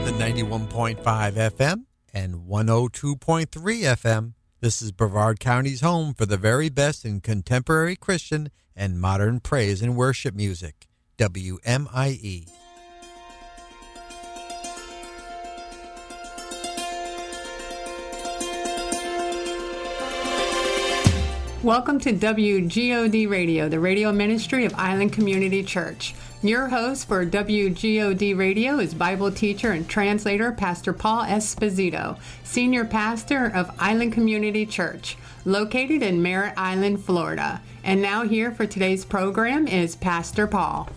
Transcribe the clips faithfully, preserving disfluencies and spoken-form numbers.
the ninety-one point five F M and one oh two point three F M. This is Brevard County's home for the very best in contemporary Christian and modern praise and worship music. W M I E. Welcome to W G O D Radio, the radio ministry of Island Community Church. Your host for W G O D Radio is Bible teacher and translator Pastor Paul Esposito, senior pastor of Island Community Church, located in Merritt Island, Florida. And now here for today's program is Pastor Paul.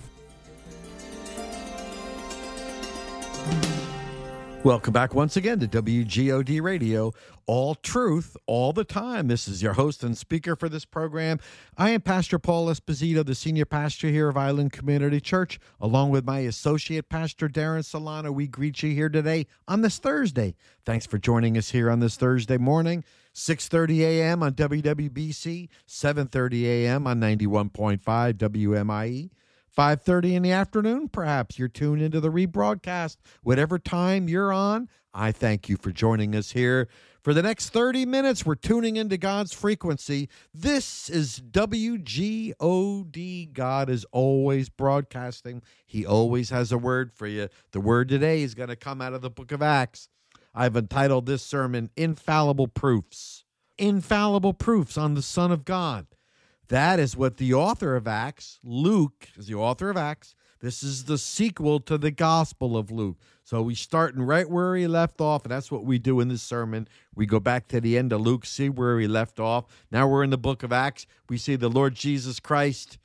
Welcome back once again to W G O D Radio, all truth, all the time. This is your host and speaker for this program. I am Pastor Paul Esposito, the senior pastor here of Island Community Church, along with my associate pastor, Darren Solano. We greet you here today on this Thursday. Thanks for joining us here on this Thursday morning, six thirty a.m. on W W B C, seven thirty a.m. on ninety-one point five W M I E. five thirty in the afternoon, perhaps you're tuned into the rebroadcast. Whatever time you're on, I thank you for joining us here. For the next thirty minutes, we're tuning into God's frequency. This is W G O D. God is always broadcasting. He always has a word for you. The word today is going to come out of the book of Acts. I've entitled this sermon, Infallible Proofs. Infallible Proofs on the Son of God. That is what the author of Acts, Luke, is the author of Acts. This is the sequel to the Gospel of Luke. So we're starting right where he left off, and that's what we do in this sermon. We go back to the end of Luke, see where he left off. Now we're in the book of Acts. We see the Lord Jesus Christ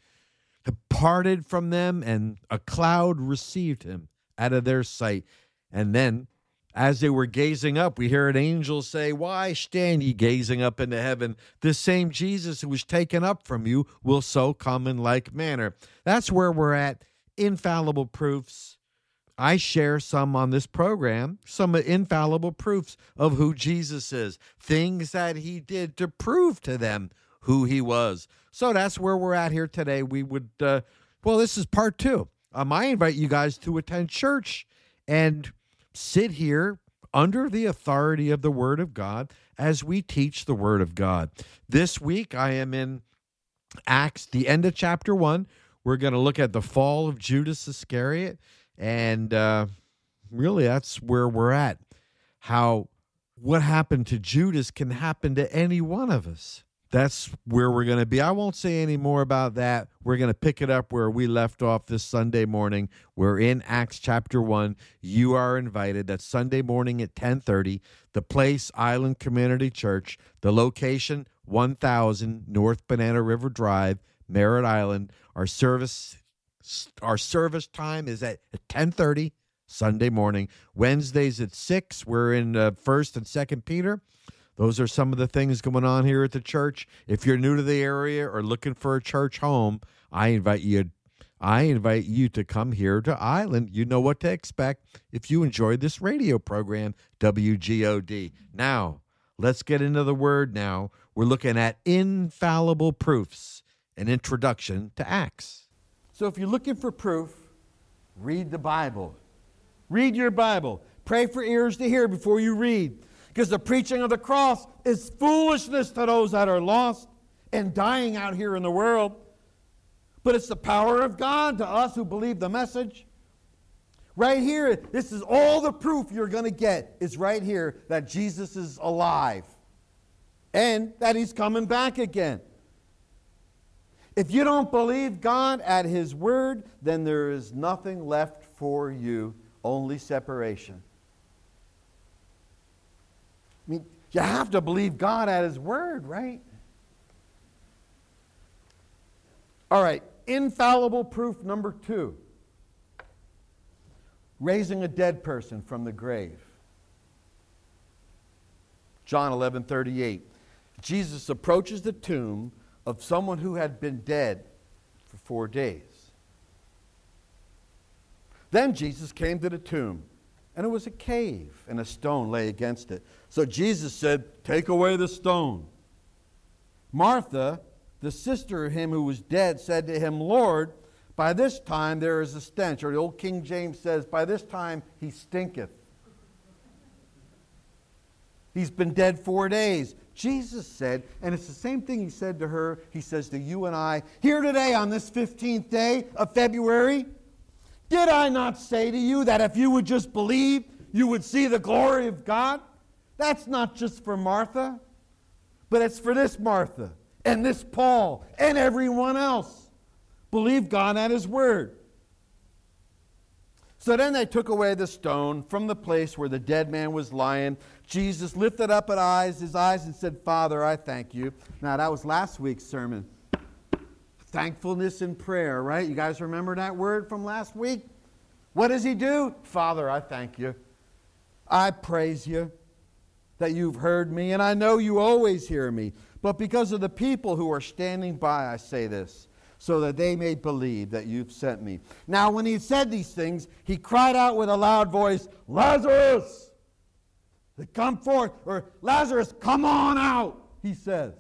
departed from them, and a cloud received him out of their sight. And then, as they were gazing up, we hear an angel say, "Why stand ye gazing up into heaven? This same Jesus who was taken up from you will so come in like manner." That's where we're at. Infallible proofs. I share some on this program, some infallible proofs of who Jesus is, things that he did to prove to them who he was. So that's where we're at here today. We would, uh, well, this is part two. Um, I invite you guys to attend church and sit here under the authority of the Word of God as we teach the Word of God. This week, I am in Acts, the end of chapter one. We're going to look at the fall of Judas Iscariot, and uh, really that's where we're at. How what happened to Judas can happen to any one of us. That's where we're going to be. I won't say any more about that. We're going to pick it up where we left off this Sunday morning. We're in Acts chapter one. You are invited. That's Sunday morning at ten thirty. The place, Island Community Church. The location, one thousand North Banana River Drive, Merritt Island. Our service our service time is at ten thirty Sunday morning. Wednesdays at six. We're in uh, First and Second Peter. Those are some of the things going on here at the church. If you're new to the area or looking for a church home, I invite you I invite you to come here to Island. You know what to expect if you enjoy this radio program, W G O D. Now, let's get into the word now. We're looking at infallible proofs, an introduction to Acts. So if you're looking for proof, read the Bible. Read your Bible. Pray for ears to hear before you read. Because the preaching of the cross is foolishness to those that are lost and dying out here in the world. But it's the power of God to us who believe the message. Right here, this is all the proof you're going to get is right here that Jesus is alive and that he's coming back again. If you don't believe God at his word, then there is nothing left for you, only separation. I mean, you have to believe God at his word, right? All right, infallible proof number two. Raising a dead person from the grave. John eleven thirty-eight. Jesus approaches the tomb of someone who had been dead for four days. Then Jesus came to the tomb, and it was a cave, and a stone lay against it. So Jesus said, "Take away the stone." Martha, the sister of him who was dead, said to him, "Lord, by this time there is a stench." Or the old King James says, "By this time he stinketh." He's been dead four days. Jesus said, and it's the same thing he said to her, he says to you and I, here today on this fifteenth day of February, did I not say to you that if you would just believe, you would see the glory of God? That's not just for Martha, but it's for this Martha and this Paul and everyone else. Believe God at his word. So then they took away the stone from the place where the dead man was lying. Jesus lifted up his eyes, his eyes and said, Father, I thank you. Now, that was last week's sermon. Thankfulness and prayer, right? You guys remember that word from last week? What does he do? Father, I thank you. I praise you that you've heard me, and I know you always hear me. But because of the people who are standing by, I say this, so that they may believe that you've sent me. Now, when he said these things, he cried out with a loud voice, Lazarus, come forth, or Lazarus, come on out, he says.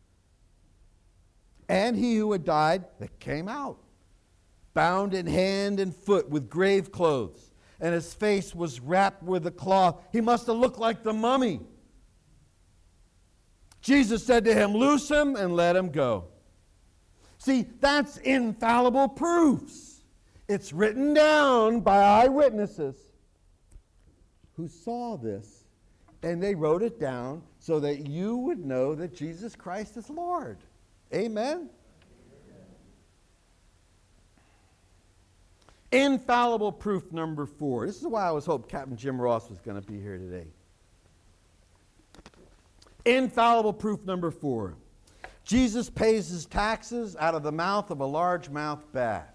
And he who had died, that came out, bound in hand and foot with grave clothes, and his face was wrapped with a cloth. He must have looked like the mummy. Jesus said to him, loose him and let him go. See, that's infallible proofs. It's written down by eyewitnesses who saw this, and they wrote it down so that you would know that Jesus Christ is Lord. Amen? Infallible proof number four. This is why I was hoping Captain Jim Ross was going to be here today. Infallible proof number four. Jesus pays his taxes out of the mouth of a largemouth bass.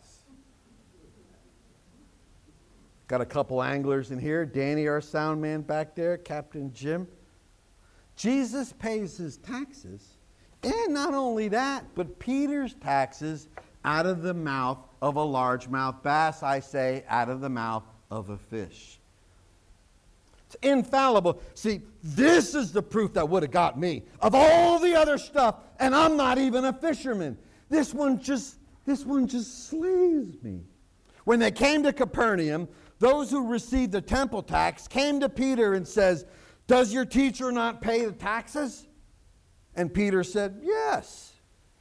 Got a couple anglers in here. Danny, our sound man back there, Captain Jim. Jesus pays his taxes, and not only that, but Peter's taxes out of the mouth of a largemouth bass, I say, out of the mouth of a fish. It's infallible. See, this is the proof that would have got me. Of all the other stuff, and I'm not even a fisherman. This one just, this one just slays me. When they came to Capernaum, those who received the temple tax came to Peter and says, does your teacher not pay the taxes? And Peter said, yes.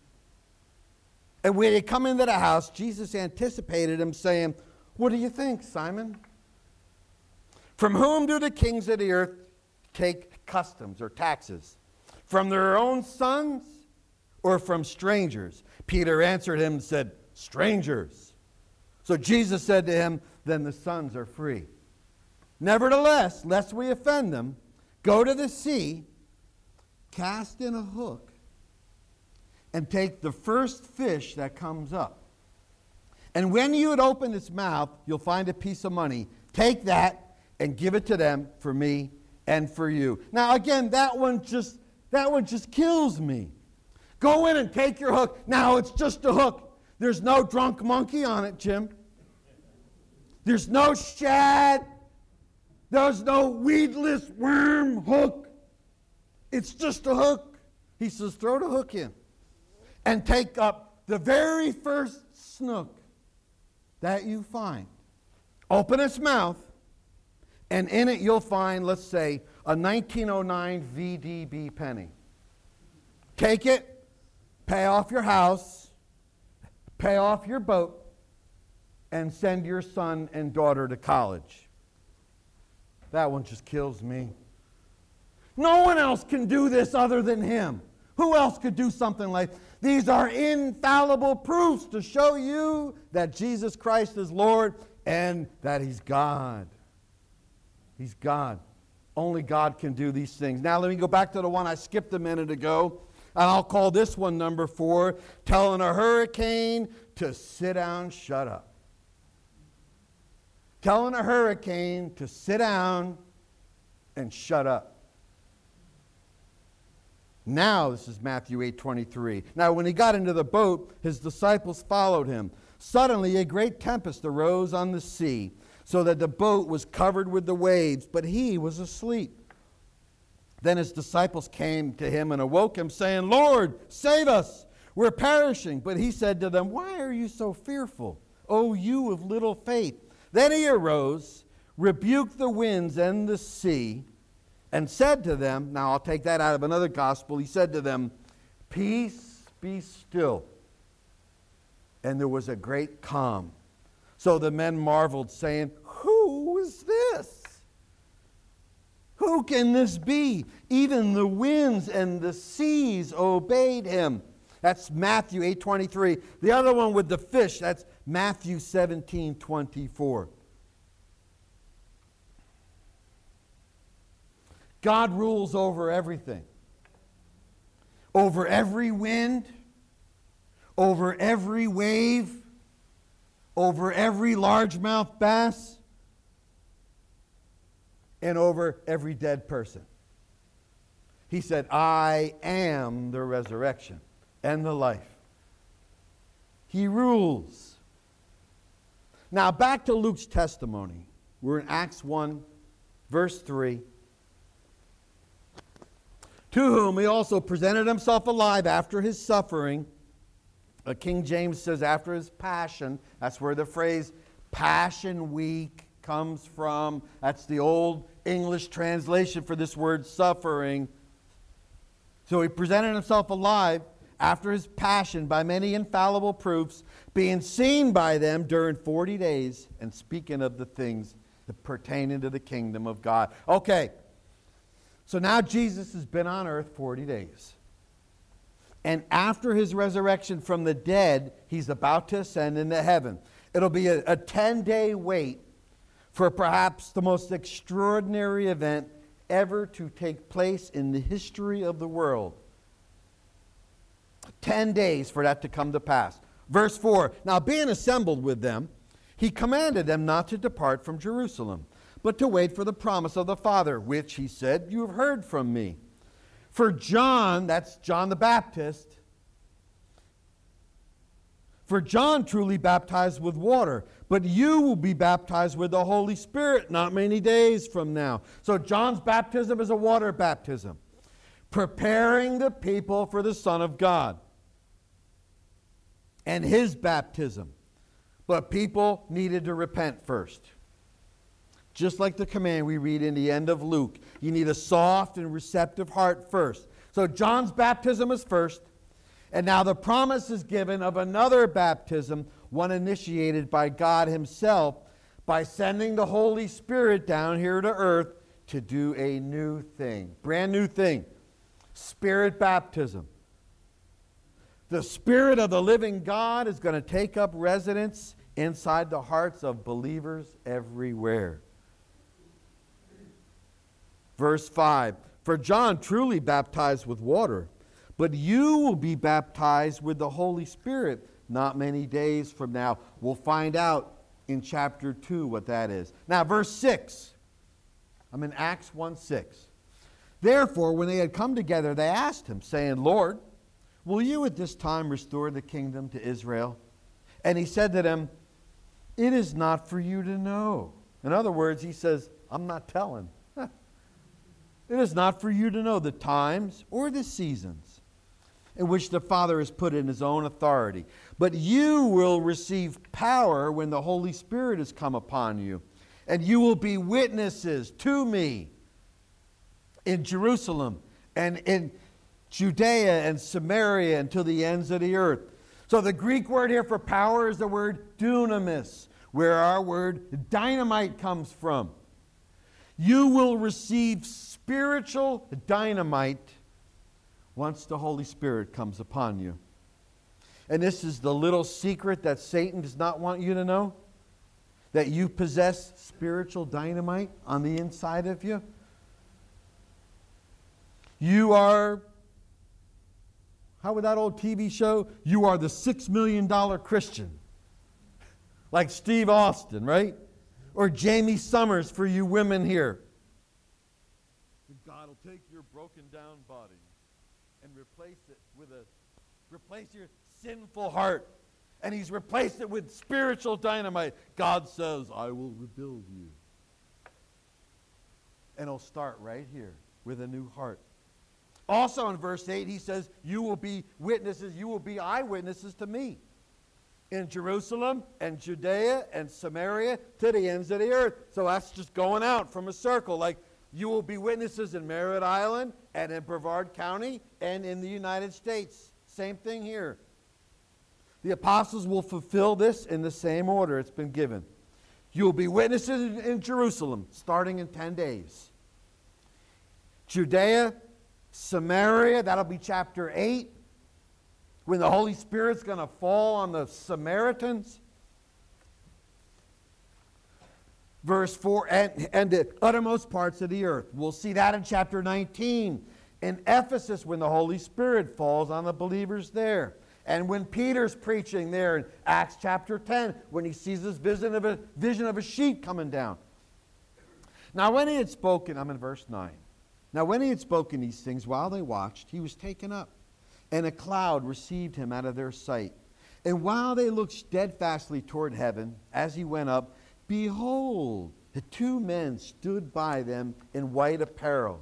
And when they come into the house, Jesus anticipated him, saying, what do you think, Simon? From whom do the kings of the earth take customs or taxes? From their own sons or from strangers? Peter answered him and said, strangers. So Jesus said to him, then the sons are free. Nevertheless, lest we offend them, go to the sea, cast in a hook, and take the first fish that comes up. And when you had opened its mouth, you'll find a piece of money. Take that and give it to them for me and for you. Now again, that one just that one just kills me. Go in and take your hook. Now it's just a hook. There's no drunk monkey on it, Jim. There's no shad. There's no weedless worm hook. It's just a hook. He says, throw the hook in and take up the very first snook that you find. Open its mouth, and in it you'll find, let's say, a nineteen oh nine V D B penny. Take it, pay off your house, pay off your boat, and send your son and daughter to college. That one just kills me. No one else can do this other than him. Who else could do something like this? These are infallible proofs to show you that Jesus Christ is Lord and that he's God. He's God. Only God can do these things. Now let me go back to the one I skipped a minute ago. And I'll call this one number four, telling a hurricane to sit down, shut up. Telling a hurricane to sit down and shut up. Now, this is Matthew eight twenty-three. Now, when he got into the boat, his disciples followed him. Suddenly, a great tempest arose on the sea, so that the boat was covered with the waves, but he was asleep. Then his disciples came to him and awoke him, saying, Lord, save us, we're perishing. But he said to them, why are you so fearful, O you of little faith? Then he arose, rebuked the winds and the sea, and said to them, now I'll take that out of another gospel, he said to them, peace be still. And there was a great calm. So the men marveled, saying, who is this? Who can this be? Even the winds and the seas obeyed him. That's Matthew eight twenty-three. The other one with the fish, that's Matthew seventeen twenty-four. God rules over everything. Over every wind, over every wave, over every largemouth bass, and over every dead person. He said, I am the resurrection and the life. He rules. Now back to Luke's testimony. We're in Acts one, verse three. To whom he also presented himself alive after his suffering. Uh, King James says after his passion. That's where the phrase Passion Week comes from. That's the old English translation for this word suffering. So he presented himself alive after his passion by many infallible proofs, being seen by them during forty days, and speaking of the things that pertain to the kingdom of God. Okay, so now Jesus has been on earth forty days. And after his resurrection from the dead, he's about to ascend into heaven. It'll be a, a ten-day wait for perhaps the most extraordinary event ever to take place in the history of the world. Ten days for that to come to pass. Verse four, now being assembled with them, he commanded them not to depart from Jerusalem, but to wait for the promise of the Father, which, he said, you have heard from me. For John, that's John the Baptist, for John truly baptized with water, but you will be baptized with the Holy Spirit not many days from now. So John's baptism is a water baptism, preparing the people for the Son of God and his baptism. But people needed to repent first. Just like the command we read in the end of Luke. You need a soft and receptive heart first. So John's baptism is first. And now the promise is given of another baptism, one initiated by God himself, by sending the Holy Spirit down here to earth to do a new thing. Brand new thing. Spirit baptism. The Spirit of the living God is going to take up residence inside the hearts of believers everywhere. Verse five, for John truly baptized with water, but you will be baptized with the Holy Spirit not many days from now. We'll find out in chapter two what that is. Now, verse six. I'm in Acts one six. Therefore, when they had come together, they asked him, saying, Lord, will you at this time restore the kingdom to Israel? And he said to them, it is not for you to know. In other words, he says, I'm not telling. It is not for you to know the times or the seasons in which the Father has put in his own authority. But you will receive power when the Holy Spirit has come upon you. And you will be witnesses to me in Jerusalem and in Judea and Samaria and to the ends of the earth. So the Greek word here for power is the word dunamis, where our word dynamite comes from. You will receive spiritual dynamite once the Holy Spirit comes upon you. And this is the little secret that Satan does not want you to know, that you possess spiritual dynamite on the inside of you. You are, how would that old T V show? You are the six million dollar Christian. Like Steve Austin, right? Or Jamie Summers for you women here. God will take your broken down body and replace it with a, replace your sinful heart. And he's replaced it with spiritual dynamite. God says, I will rebuild you. And he'll start right here with a new heart. Also in verse eight, he says, you will be witnesses, you will be eyewitnesses to me. In Jerusalem and Judea and Samaria to the ends of the earth. So that's just going out from a circle. Like You will be witnesses in Merritt Island and in Brevard County and in the United States. Same thing here. The apostles will fulfill this in the same order it's been given. You will be witnesses in, in Jerusalem, starting in ten days. Judea, Samaria, that'll be chapter eight, when the Holy Spirit's going to fall on the Samaritans. Verse four, and, and the uttermost parts of the earth. We'll see that in chapter nineteen. In Ephesus, when the Holy Spirit falls on the believers there. And when Peter's preaching there in Acts chapter ten, when he sees this vision of a, vision of a sheep coming down. Now when he had spoken, I'm in verse nine. Now when he had spoken these things, while they watched, he was taken up, and a cloud received him out of their sight. And while they looked steadfastly toward heaven, as he went up, behold, the two men stood by them in white apparel,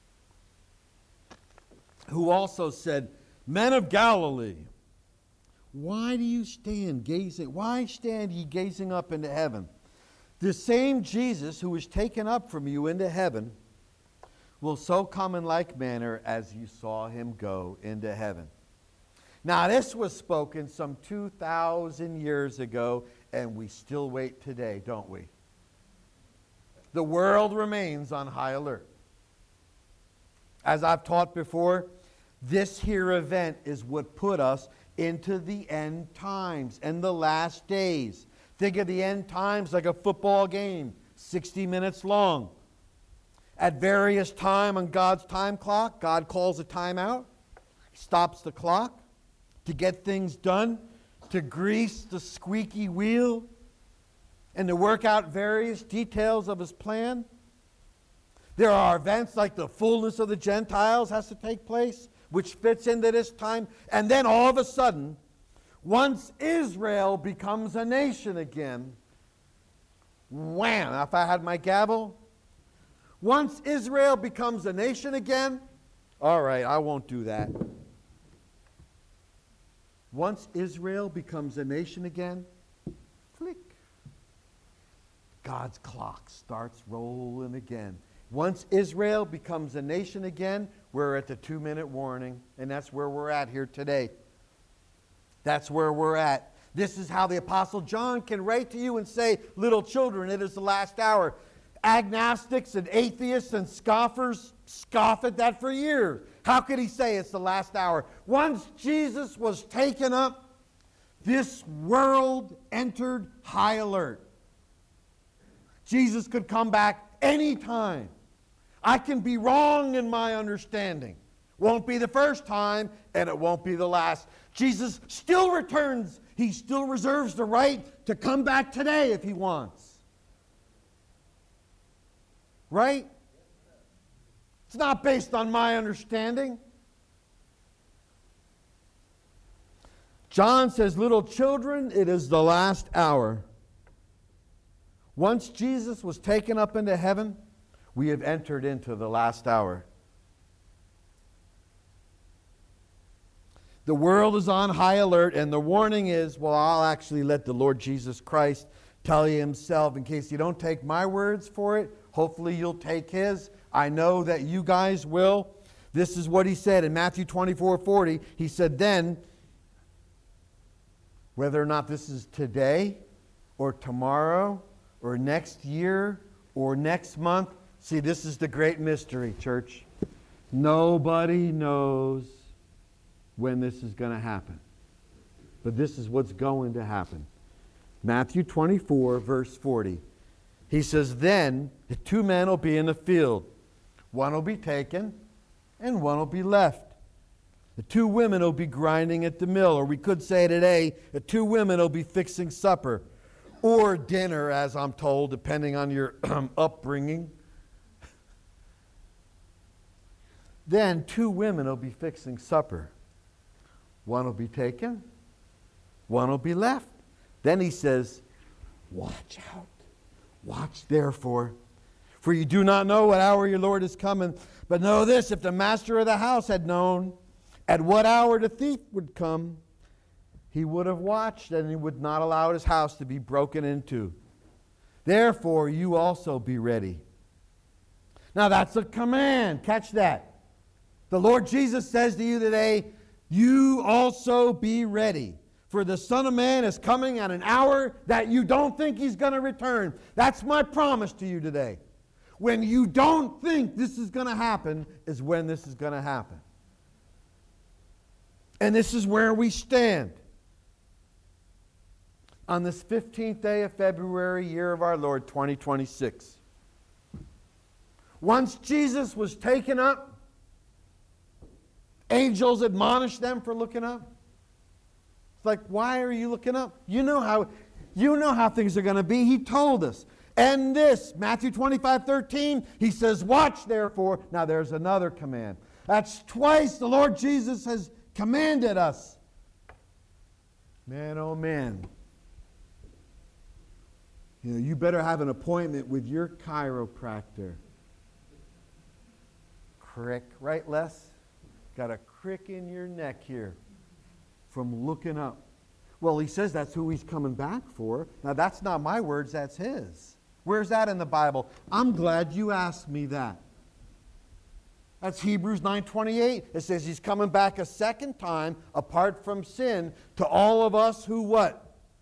who also said, Men of Galilee, why do you stand gazing? Why stand ye gazing up into heaven? The same Jesus who was taken up from you into heaven will so come in like manner as you saw him go into heaven. Now this was spoken some two thousand years ago, and we still wait today, don't we? The world remains on high alert. As I've taught before, this here event is what put us into the end times and the last days. Think of the end times like a football game, sixty minutes long. At various time on God's time clock, God calls a timeout, stops the clock to get things done, to grease the squeaky wheel, and to work out various details of his plan. There are events like the fullness of the Gentiles has to take place, which fits into this time. And then all of a sudden, once Israel becomes a nation again, wham, if I had my gavel, once Israel becomes a nation again, all right, I won't do that. Once Israel becomes a nation again, flick, God's clock starts rolling again. Once Israel becomes a nation again, we're at the two-minute warning, and that's where we're at here today. That's where we're at. This is how the Apostle John can write to you and say, little children, it is the last hour. Agnostics and atheists and scoffers scoff at that for years. How could he say it's the last hour? Once Jesus was taken up, this world entered high alert. Jesus could come back anytime. I can be wrong in my understanding. Won't be the first time, and it won't be the last. Jesus still returns. He still reserves the right to come back today if he wants. Right? It's not based on my understanding. John says, little children, it is the last hour. Once Jesus was taken up into heaven, we have entered into the last hour. The world is on high alert, and the warning is, well, I'll actually let the Lord Jesus Christ tell you himself. In case you don't take my words for it, hopefully you'll take his. I know that you guys will. This is what he said in Matthew twenty-four forty. He said, then, whether or not this is today or tomorrow or next year or next month, see, this is the great mystery, church. Nobody knows when this is going to happen. But this is what's going to happen. Matthew twenty-four, verse forty. He says, then the two men will be in the field. One will be taken and one will be left. The two women will be grinding at the mill. Or we could say today, the two women will be fixing supper. Or dinner, as I'm told, depending on your upbringing. Then two women will be fixing supper. One will be taken, one will be left. Then he says, watch out. Watch therefore, for you do not know what hour your Lord is coming. But know this, if the master of the house had known at what hour the thief would come, he would have watched and he would not allow his house to be broken into. Therefore, you also be ready. Now that's a command. Catch that. The Lord Jesus says to you today, you also be ready. For the Son of Man is coming at an hour that you don't think he's going to return. That's my promise to you today. When you don't think this is going to happen is when this is going to happen. And this is where we stand. On this fifteenth day of February, year of our Lord, twenty twenty-six. Once Jesus was taken up, angels admonished them for looking up. It's like, why are you looking up? You know how, you know how things are going to be. He told us. And this, Matthew twenty-five thirteen, he says, watch therefore. Now there's another command. That's twice the Lord Jesus has commanded us. Man, oh man. You know, you better have an appointment with your chiropractor. Crick, right, Les? Got a crick in your neck here from looking up. Well, he says that's who he's coming back for. Now, that's not my words, that's his. Where's that in the Bible? I'm glad you asked me that. That's Hebrews nine twenty-eight. It says he's coming back a second time apart from sin to all of us who what?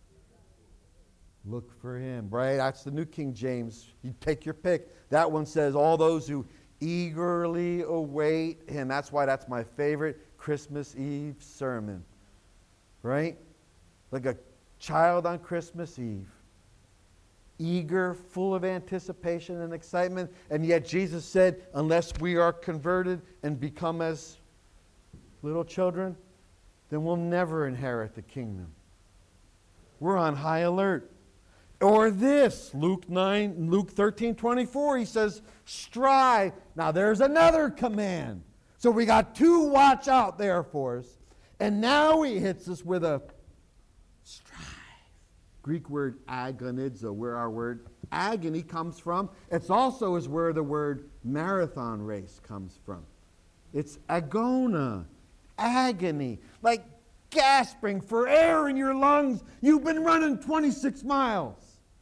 Look for him, right? That's the New King James. You take your pick. That one says all those who eagerly await him. That's why that's my favorite Christmas Eve sermon. Right? Like a child on Christmas Eve. Eager, full of anticipation and excitement. And yet Jesus said, unless we are converted and become as little children, then we'll never inherit the kingdom. We're on high alert. Or this, Luke nine, Luke thirteen twenty-four, he says, strive. Now there's another command. So we got two watch out there for us. And now he hits us with a strive. Greek word agonizo, where our word agony comes from. It's also is where the word marathon race comes from. It's agona, agony, like gasping for air in your lungs. You've been running twenty-six miles.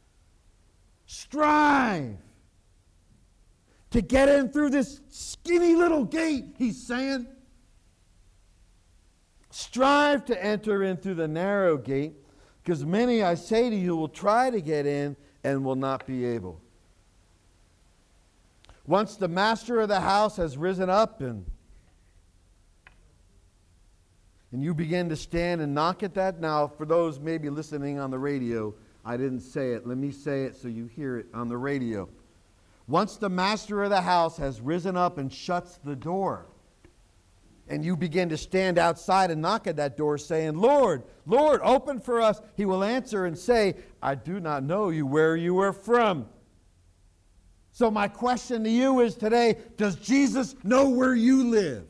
Strive to get in through this skinny little gate, he's saying. Strive to enter in through the narrow gate, because many, I say to you, will try to get in and will not be able. Once the master of the house has risen up and and you begin to stand and knock at that. Now, for those maybe listening on the radio, I didn't say it. Let me say it so you hear it on the radio. Once the master of the house has risen up and shuts the door, and you begin to stand outside and knock at that door saying, Lord, Lord, open for us, he will answer and say, I do not know you, where you are from. So my question to you is today, does Jesus know where you live?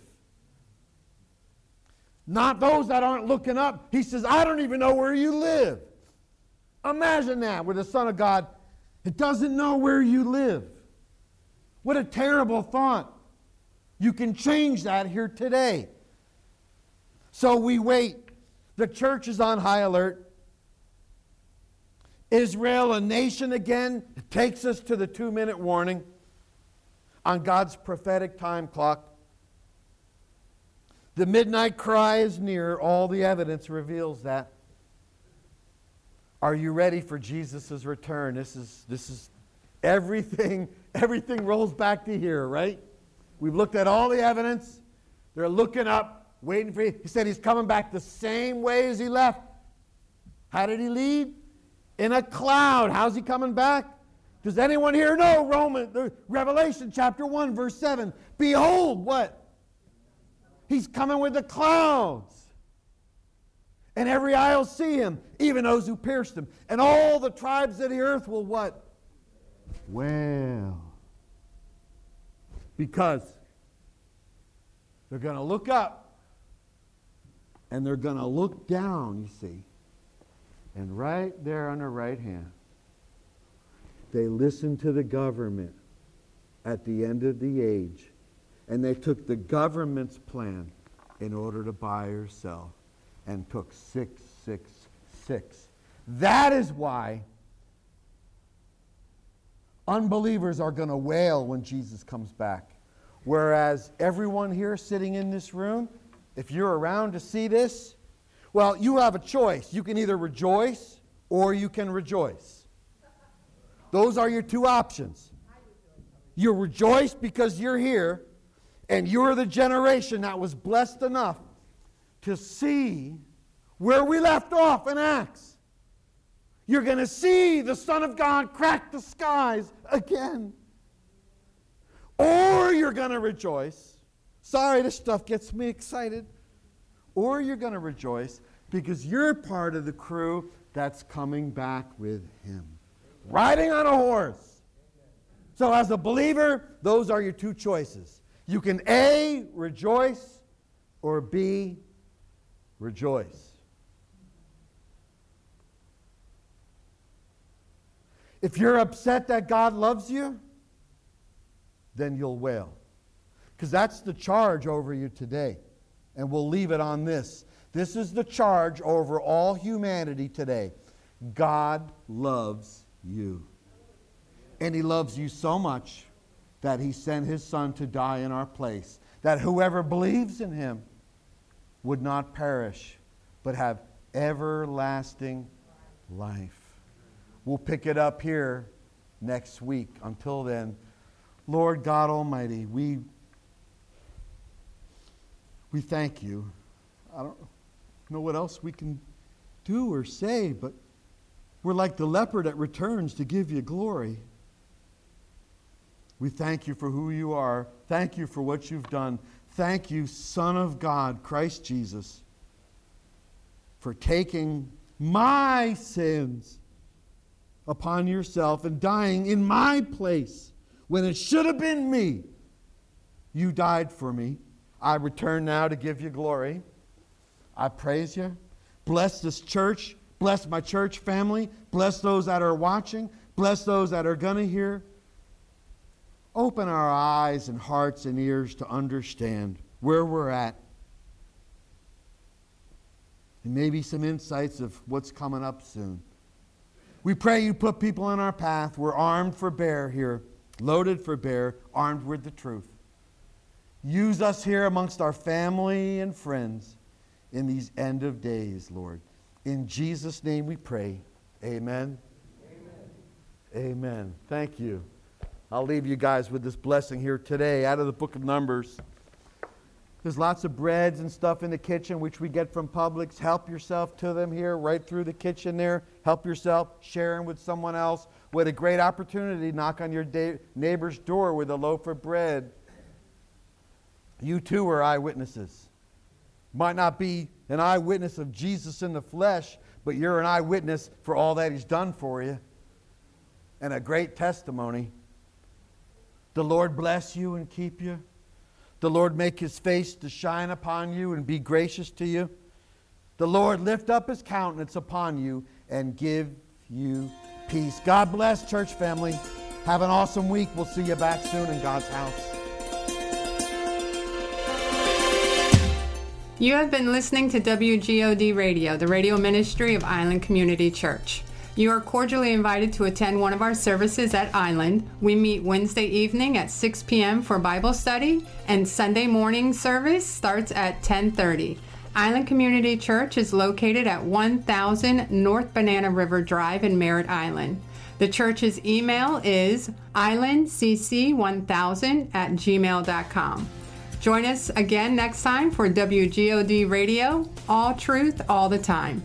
Not those that aren't looking up. He says, I don't even know where you live. Imagine that with the Son of God. It doesn't know where you live. What a terrible thought. You can change that here today. So we wait. The church is on high alert. Israel, a nation again, it takes us to the two-minute warning on God's prophetic time clock. The midnight cry is near. All the evidence reveals that. Are you ready for Jesus' return? This is, this is everything, everything rolls back to here, right? We've looked at all the evidence. They're looking up, waiting for you. He said he's coming back the same way as he left. How did he leave? In a cloud. How's he coming back? Does anyone here know Roman, Revelation chapter one, verse seven? Behold, what? He's coming with the clouds. And every eye will see him, even those who pierced him. And all the tribes of the earth will what? Wail. Because they're going to look up and they're going to look down, you see. And right there on the right hand, they listened to the government at the end of the age. And they took the government's plan in order to buy or sell. And took six, six, six. That is why Unbelievers are going to wail when Jesus comes back. Whereas everyone here sitting in this room, if you're around to see this, well, you have a choice. You can either rejoice or you can rejoice. Those are your two options. You rejoice because you're here, and you're the generation that was blessed enough to see where we left off in Acts. You're going to see the Son of God crack the skies again. Or you're going to rejoice. Sorry, this stuff gets me excited. Or you're going to rejoice because you're part of the crew that's coming back with him, riding on a horse. So as a believer, those are your two choices. You can A, rejoice, or B, rejoice. If you're upset that God loves you, then you'll wail. Because that's the charge over you today. And we'll leave it on this. This is the charge over all humanity today. God loves you. And he loves you so much that he sent his Son to die in our place. That whoever believes in him would not perish, but have everlasting life. We'll pick it up here next week. Until then, Lord God Almighty, we, we thank you. I don't know what else we can do or say, but we're like the leper that returns to give you glory. We thank you for who you are. Thank you for what you've done. Thank you, Son of God, Christ Jesus, for taking my sins upon yourself and dying in my place when it should have been me. You died for me. I return now to give you glory. I praise you. Bless this church. Bless my church family. Bless those that are watching. Bless those that are going to hear. Open our eyes and hearts and ears to understand where we're at. And maybe some insights of what's coming up soon. We pray you put people in our path. We're armed for bear here, loaded for bear, armed with the truth. Use us here amongst our family and friends in these end of days, Lord. In Jesus' name we pray. Amen. Amen. Amen. Thank you. I'll leave you guys with this blessing here today out of the book of Numbers. There's lots of breads and stuff in the kitchen, which we get from Publix. Help yourself to them here, right through the kitchen there. Help yourself, share them with someone else. What a great opportunity. Knock on your da- neighbor's door with a loaf of bread. You too are eyewitnesses. Might not be an eyewitness of Jesus in the flesh, but you're an eyewitness for all that he's done for you. And a great testimony. The Lord bless you and keep you. The Lord make his face to shine upon you and be gracious to you. The Lord lift up his countenance upon you and give you peace. God bless, church family. Have an awesome week. We'll see you back soon in God's house. You have been listening to W G O D Radio, the radio ministry of Island Community Church. You are cordially invited to attend one of our services at Island. We meet Wednesday evening at six p.m. for Bible study, and Sunday morning service starts at ten thirty. Island Community Church is located at one thousand North Banana River Drive in Merritt Island. The church's email is island c c one thousand at gmail dot com. Join us again next time for W G O D Radio, all truth, all the time.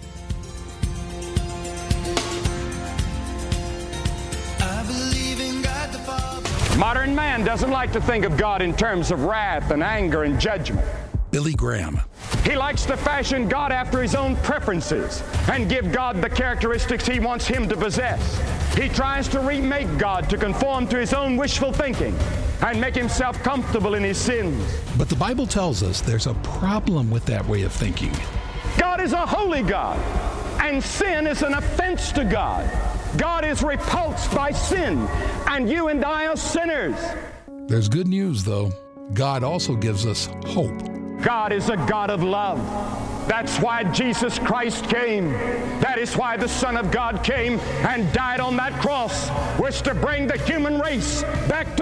Modern man doesn't like to think of God in terms of wrath and anger and judgment. Billy Graham. He likes to fashion God after his own preferences and give God the characteristics he wants him to possess. He tries to remake God to conform to his own wishful thinking and make himself comfortable in his sins. But the Bible tells us there's a problem with that way of thinking. God is a holy God, and sin is an offense to God. God is repulsed by sin, and you and I are sinners. There's good news, though. God also gives us hope. God is a God of love. That's why Jesus Christ came. That is why the Son of God came and died on that cross, was to bring the human race back to